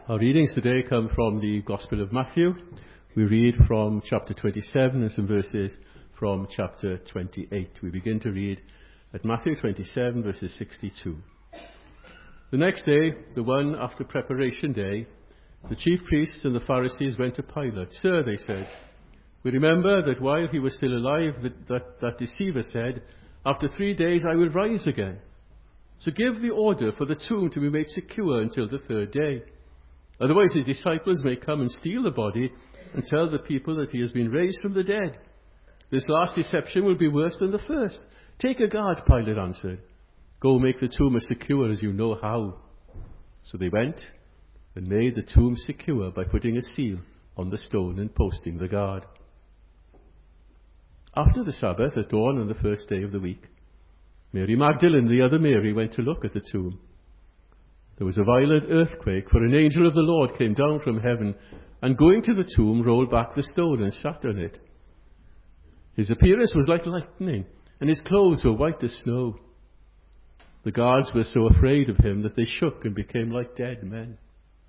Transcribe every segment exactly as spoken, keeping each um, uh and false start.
Our readings today come from the Gospel of Matthew. We read from chapter twenty-seven and some verses from chapter twenty-eight. We begin to read at Matthew twenty-seven, verses sixty-two. The next day, the one after preparation day, the chief priests and the Pharisees went to Pilate. "Sir," they said, "we remember that while he was still alive, that, that, that deceiver said, 'After three days I will rise again.' So give the order for the tomb to be made secure until the third day. Otherwise his disciples may come and steal the body and tell the people that he has been raised from the dead. This last deception will be worse than the first." "Take a guard," Pilate answered. "Go make the tomb as secure as you know how." So they went and made the tomb secure by putting a seal on the stone and posting the guard. After the Sabbath, at dawn on the first day of the week, Mary Magdalene and the other Mary went to look at the tomb. There was a violent earthquake, for an angel of the Lord came down from heaven and, going to the tomb, rolled back the stone and sat on it. His appearance was like lightning, and his clothes were white as snow. The guards were so afraid of him that they shook and became like dead men.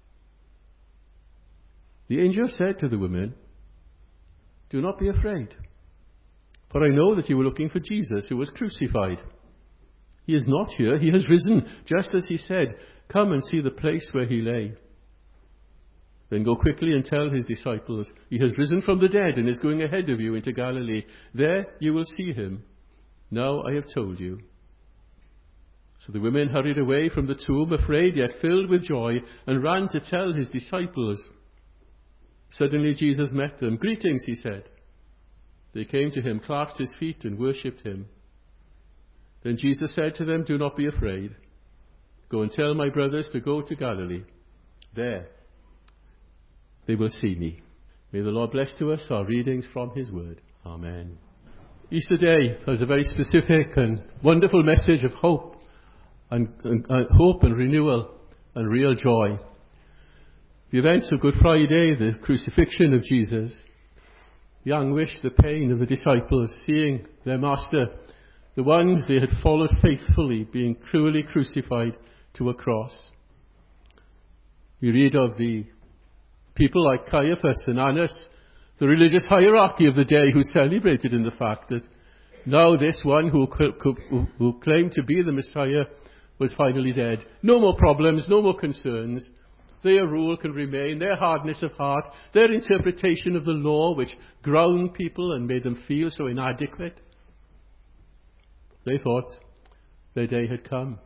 The angel said to the women, "Do not be afraid, for I know that you were looking for Jesus who was crucified. He is not here, he has risen, just as he said. Come and see the place where he lay. Then go quickly and tell his disciples, he has risen from the dead and is going ahead of you into Galilee. There you will see him. Now I have told you." So the women hurried away from the tomb, afraid yet filled with joy, and ran to tell his disciples. Suddenly Jesus met them. "Greetings," he said. They came to him, clasped his feet, and worshipped him. Then Jesus said to them, "Do not be afraid. Go and tell my brothers to go to Galilee. There they will see me." May the Lord bless to us our readings from his word. Amen. Easter Day has a very specific and wonderful message of hope and, and, and hope and renewal and real joy. The events of Good Friday, the crucifixion of Jesus, the anguish, the pain of the disciples, seeing their master, the one they had followed faithfully, being cruelly crucified to a cross. We read of the people like Caiaphas and Annas, the religious hierarchy of the day, who celebrated in the fact that now this one who, who, who claimed to be the Messiah was finally dead. No more problems, no more concerns. Their rule can remain, their hardness of heart, their interpretation of the law, which ground people and made them feel so inadequate. They thought their day had come.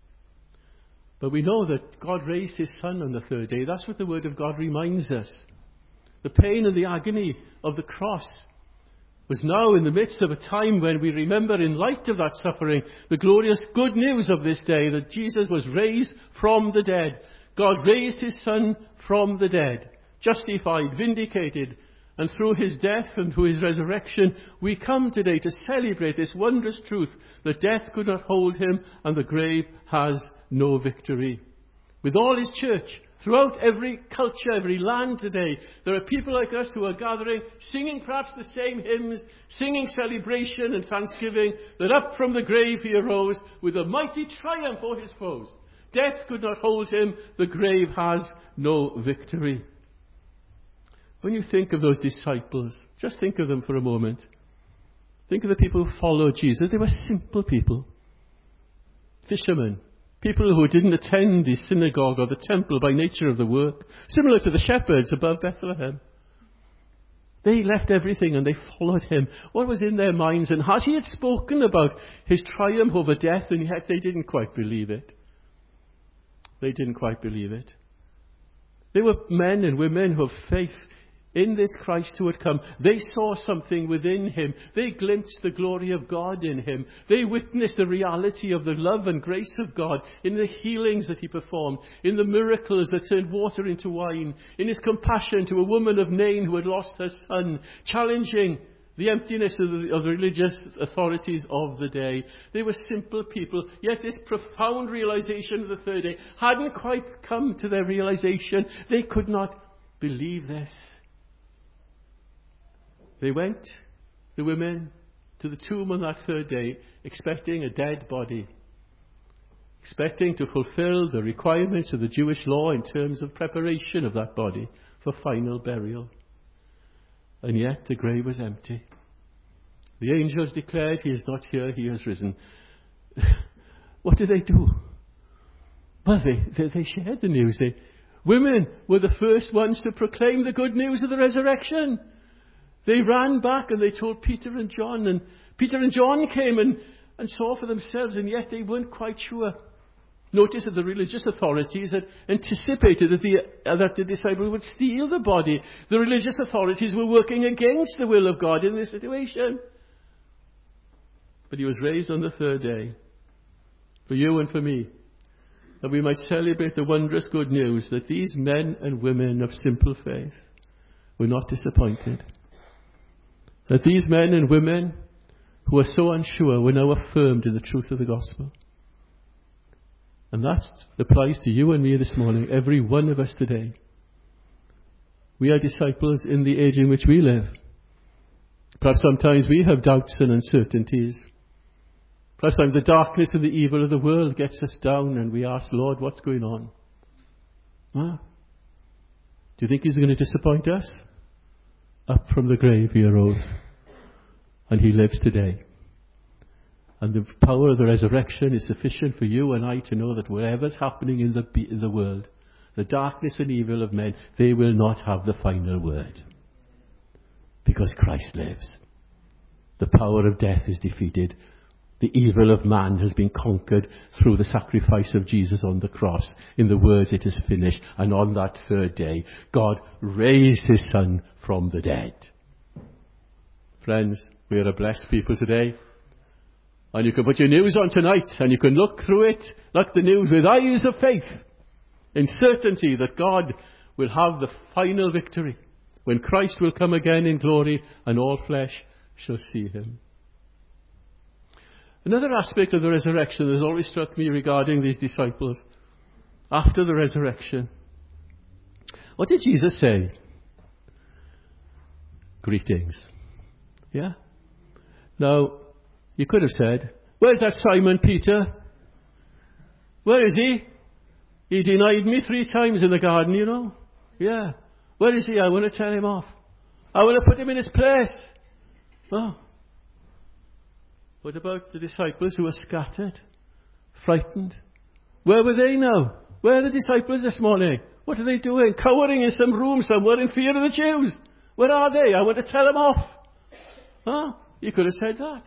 But we know that God raised his Son on the third day. That's what the Word of God reminds us. The pain and the agony of the cross was now in the midst of a time when we remember, in light of that suffering, the glorious good news of this day, that Jesus was raised from the dead. God raised his Son from the dead, justified, vindicated, and through his death and through his resurrection, we come today to celebrate this wondrous truth that death could not hold him and the grave has no victory. With all his church, throughout every culture, every land today, there are people like us who are gathering, singing perhaps the same hymns, singing celebration and thanksgiving, that up from the grave he arose with a mighty triumph o'er his foes. Death could not hold him, the grave has no victory. When you think of those disciples, just think of them for a moment. Think of the people who followed Jesus. They were simple people. Fishermen. People who didn't attend the synagogue or the temple by nature of the work. Similar to the shepherds above Bethlehem. They left everything and they followed him. What was in their minds and hearts? He had spoken about his triumph over death, and yet they didn't quite believe it. They didn't quite believe it. They were men and women who have faith in this Christ who had come. They saw something within him. They glimpsed the glory of God in him. They witnessed the reality of the love and grace of God in the healings that he performed, in the miracles that turned water into wine, in his compassion to a woman of Nain who had lost her son, challenging the emptiness of the, of the religious authorities of the day. They were simple people, yet this profound realization of the third day hadn't quite come to their realization. They could not believe this. They went, the women, to the tomb on that third day, expecting a dead body. expecting to fulfill the requirements of the Jewish law in terms of preparation of that body for final burial. And yet the grave was empty. The angels declared, he is not here, he has risen. What did they do? Well, they, they, they shared the news. They, women were the first ones to proclaim the good news of the resurrection. They ran back and they told Peter and John, and Peter and John came and, and saw for themselves, and yet they weren't quite sure. Notice that the religious authorities had anticipated that the, uh, that the disciples would steal the body. The religious authorities were working against the will of God in this situation. But he was raised on the third day, for you and for me, that we might celebrate the wondrous good news that these men and women of simple faith were not disappointed. That these men and women who are so unsure were now affirmed in the truth of the gospel. And that applies to you and me this morning, every one of us today. We are disciples in the age in which we live. Perhaps sometimes we have doubts and uncertainties. Perhaps sometimes the darkness and the evil of the world gets us down and we ask, Lord, what's going on? Huh? Do you think he's going to disappoint us? Up from the grave he arose, and he lives today. And the power of the resurrection is sufficient for you and I to know that whatever's happening in the, in the world, the darkness and evil of men, they will not have the final word. Because Christ lives. The power of death is defeated. The evil of man has been conquered through the sacrifice of Jesus on the cross. In the words, it is finished. And on that third day, God raised his Son from the dead. Friends, we are a blessed people today. And you can put your news on tonight and you can look through it, like the news, with eyes of faith, in certainty that God will have the final victory when Christ will come again in glory and all flesh shall see him. Another aspect of the resurrection that has always struck me regarding these disciples after the resurrection. What did Jesus say? Greetings. Yeah? Now, you could have said, where's that Simon Peter? Where is he? He denied me three times in the garden, you know. Yeah. Where is he? I want to tell him off. I want to put him in his place. Oh. What about the disciples who were scattered, frightened? Where were they now? Where are the disciples this morning? What are they doing? Cowering in some room somewhere in fear of the Jews. Where are they? I want to tell them off. Huh? You could have said that.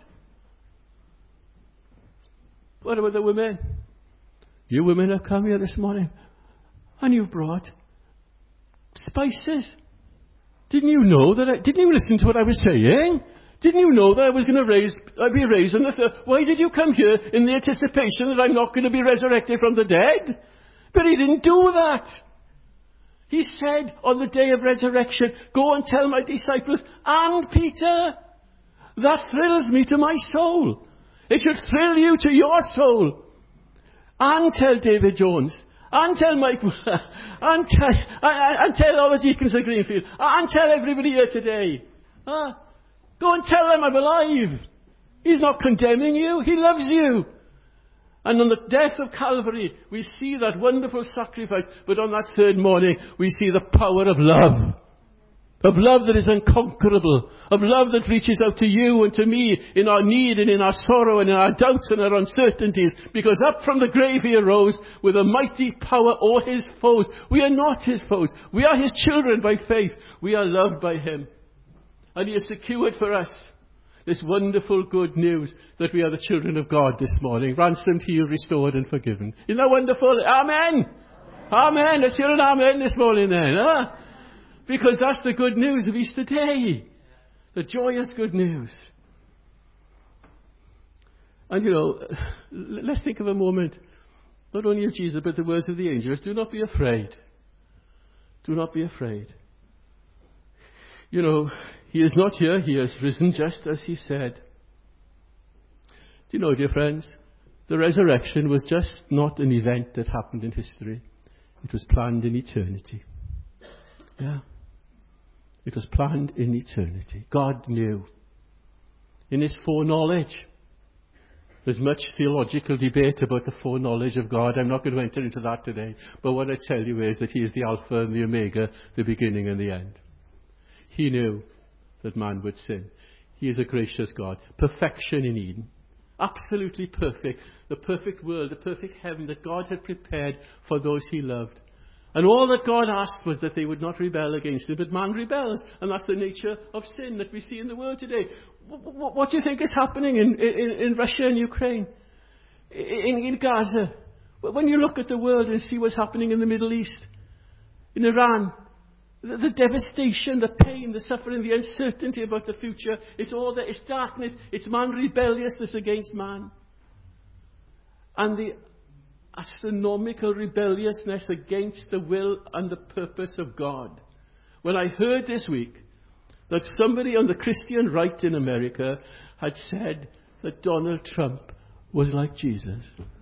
What about the women? You women have come here this morning and you brought spices. Didn't you know that I, didn't you listen to what I was saying? Didn't you know that I was going to raise, I'd be raised on the third? Why did you come here in the anticipation that I'm not going to be resurrected from the dead? But he didn't do that. He said on the day of resurrection, go and tell my disciples and Peter. That thrills me to my soul. It should thrill you to your soul. And tell David Jones. And tell Mike. And tell, and, and tell all the deacons of Greenfield. And tell everybody here today. Huh? Go and tell them I'm alive. He's not condemning you. He loves you. And on the death of Calvary, we see that wonderful sacrifice. But on that third morning, we see the power of love. Of love that is unconquerable. Of love that reaches out to you and to me in our need and in our sorrow and in our doubts and our uncertainties. Because up from the grave he arose with a mighty power o'er his foes. We are not his foes. We are his children by faith. We are loved by him. And he has secured for us this wonderful good news that we are the children of God this morning. Ransomed, healed, restored and forgiven. Isn't that wonderful? Amen. Amen. Amen. Let's hear an amen this morning then. Huh? Because that's the good news of Easter Day. The joyous good news. And you know, let's think of a moment, not only of Jesus, but the words of the angels. Do not be afraid. Do not be afraid. You know, he is not here. He has risen just as he said. Do you know, dear friends, the resurrection was just not an event that happened in history. It was planned in eternity. Yeah. It was planned in eternity. God knew. In his foreknowledge, There's much theological debate about the foreknowledge of God. I'm not going to enter into that today. But what I tell you is that he is the Alpha and the Omega, the beginning and the end. He knew that man would sin. He is a gracious God. Perfection in Eden. Absolutely perfect. The perfect world, the perfect heaven that God had prepared for those he loved. And all that God asked was that they would not rebel against him. But man rebels. And that's the nature of sin that we see in the world today. What, what do you think is happening in, in, in Russia and Ukraine? In, in Gaza? When you look at the world and see what's happening in the Middle East, in Iran, the, the devastation, the pain, the suffering, the uncertainty about the future, it's all there. It's darkness. It's man rebelliousness against man. And the astronomical rebelliousness against the will and the purpose of God. When I heard this week that somebody on the Christian right in America had said that Donald Trump was like Jesus,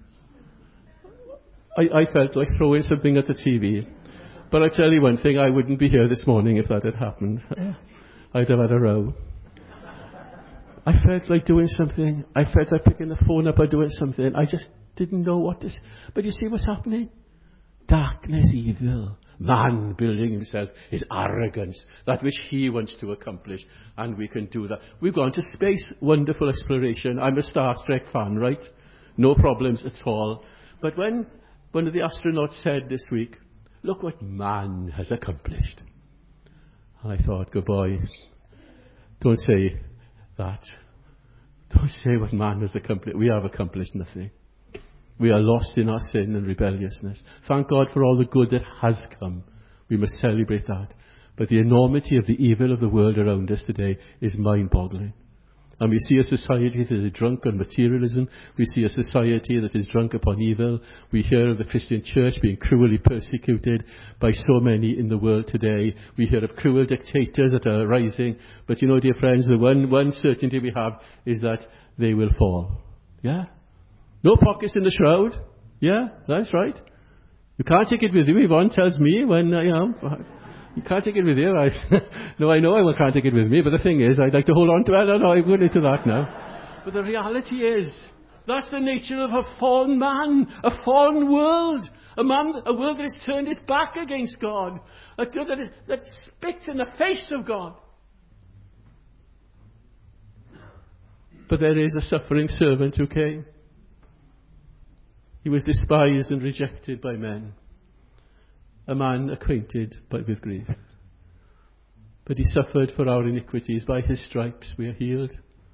I, I felt like throwing something at the T V. But I tell you one thing, I wouldn't be here this morning if that had happened. I'd have had a row. I felt like doing something. I felt like picking the phone up or doing something. I just didn't know what to say. But you see what's happening? Darkness, evil. Man building himself, his arrogance, that which he wants to accomplish. And we can do that. We've gone to space, wonderful exploration. I'm a Star Trek fan, right? No problems at all. But when one of the astronauts said this week, look what man has accomplished. And I thought, good boy, don't say that. Don't say what man has accomplished. We have accomplished nothing. We are lost in our sin and rebelliousness. Thank God for all the good that has come. We must celebrate that. But the enormity of the evil of the world around us today is mind-boggling. And we see a society that is drunk on materialism. We see a society that is drunk upon evil. We hear of the Christian church being cruelly persecuted by so many in the world today. We hear of cruel dictators that are rising. But you know, dear friends, the one, one certainty we have is that they will fall. Yeah? No pockets in the shroud. Yeah, that's right. You can't take it with you. Yvonne tells me when, uh, you know, you can't take it with you. I, no, I know I can't take it with me, but the thing is, I'd like to hold on to it. I don't know, I'm going into that now. But the reality is, that's the nature of a fallen man, a fallen world. A man, a world that has turned its back against God. A world that, that spits in the face of God. But there is a suffering servant who came. He was despised and rejected by men. A man acquainted by, with grief. But he suffered for our iniquities. By his stripes we are healed.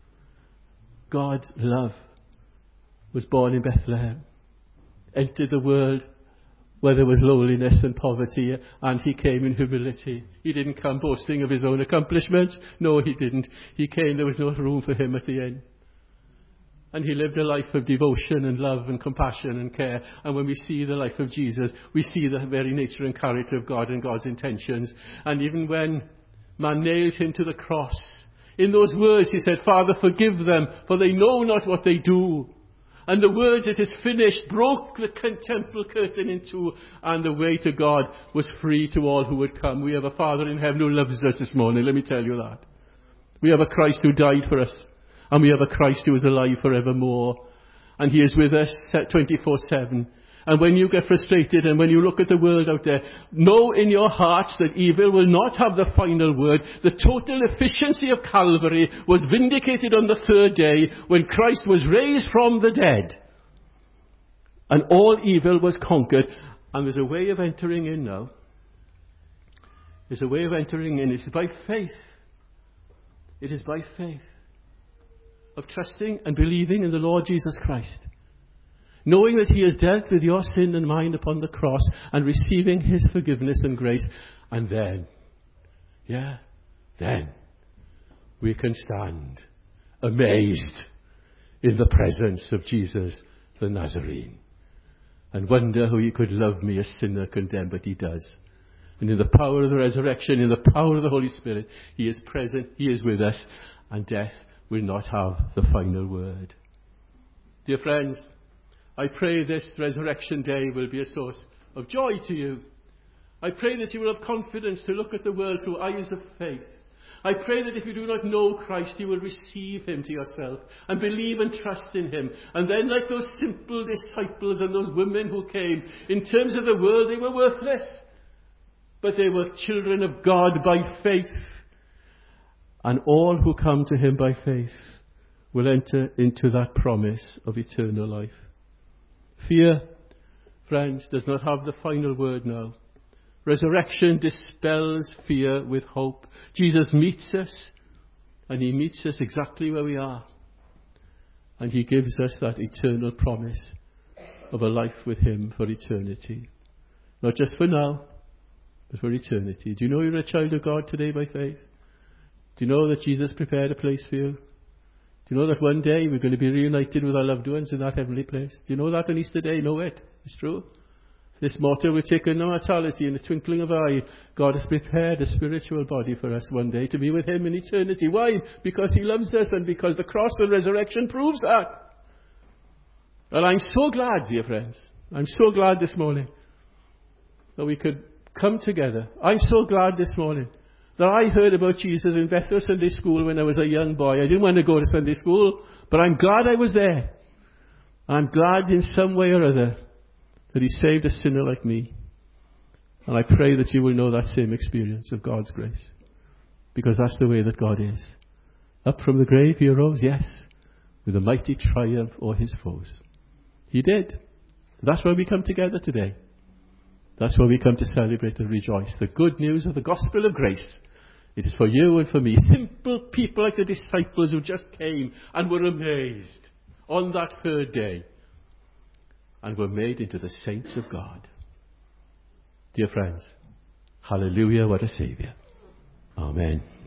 God's love was born in Bethlehem. Entered the world where there was lowliness and poverty. And he came in humility. He didn't come boasting of his own accomplishments. No, he didn't. He came, there was no room for him at the end. And he lived a life of devotion and love and compassion and care. And when we see the life of Jesus, we see the very nature and character of God and God's intentions. And even when man nailed him to the cross, in those words he said, Father, forgive them, for they know not what they do. And the words, it is finished, broke the temple curtain in two, and the way to God was free to all who would come. We have a Father in heaven who loves us this morning, let me tell you that. We have a Christ who died for us. And we have a Christ who is alive forevermore. And he is with us twenty-four seven. And when you get frustrated and when you look at the world out there, know in your hearts that evil will not have the final word. The total efficiency of Calvary was vindicated on the third day when Christ was raised from the dead. And all evil was conquered. And there's a way of entering in now. There's a way of entering in. It's by faith. It is by faith. Of trusting and believing in the Lord Jesus Christ. Knowing that he has dealt with your sin and mine upon the cross and receiving his forgiveness and grace. And then, yeah, then we can stand amazed in the presence of Jesus the Nazarene and wonder how he could love me, a sinner condemned, but he does. And in the power of the resurrection, in the power of the Holy Spirit, he is present, he is with us, and death will not have the final word. Dear friends, I pray this resurrection day will be a source of joy to you. I pray that you will have confidence to look at the world through eyes of faith. I pray that if you do not know Christ, you will receive him to yourself and believe and trust in him. And then, like those simple disciples and those women who came, in terms of the world, they were worthless. But they were children of God by faith. And all who come to him by faith will enter into that promise of eternal life. Fear, friends, does not have the final word now. Resurrection dispels fear with hope. Jesus meets us, and he meets us exactly where we are. And he gives us that eternal promise of a life with him for eternity. Not just for now, but for eternity. Do you know you're a child of God today by faith? Do you know that Jesus prepared a place for you? Do you know that one day we're going to be reunited with our loved ones in that heavenly place? Do you know that on Easter Day? Know it. It's true. This motto, we take no mortality in the twinkling of an eye. God has prepared a spiritual body for us one day to be with him in eternity. Why? Because he loves us and because the cross and resurrection proves that. And I'm so glad, dear friends. I'm so glad this morning that we could come together. I'm so glad this morning that I heard about Jesus in Bethel Sunday School when I was a young boy. I didn't want to go to Sunday school, but I'm glad I was there. I'm glad in some way or other that he saved a sinner like me. And I pray that you will know that same experience of God's grace. Because that's the way that God is. Up from the grave he arose, yes, with a mighty triumph o'er his foes. He did. That's why we come together today. That's why we come to celebrate and rejoice. The good news of the gospel of grace. It is for you and for me. Simple people like the disciples who just came and were amazed on that third day. And were made into the saints of God. Dear friends, hallelujah, what a Saviour. Amen.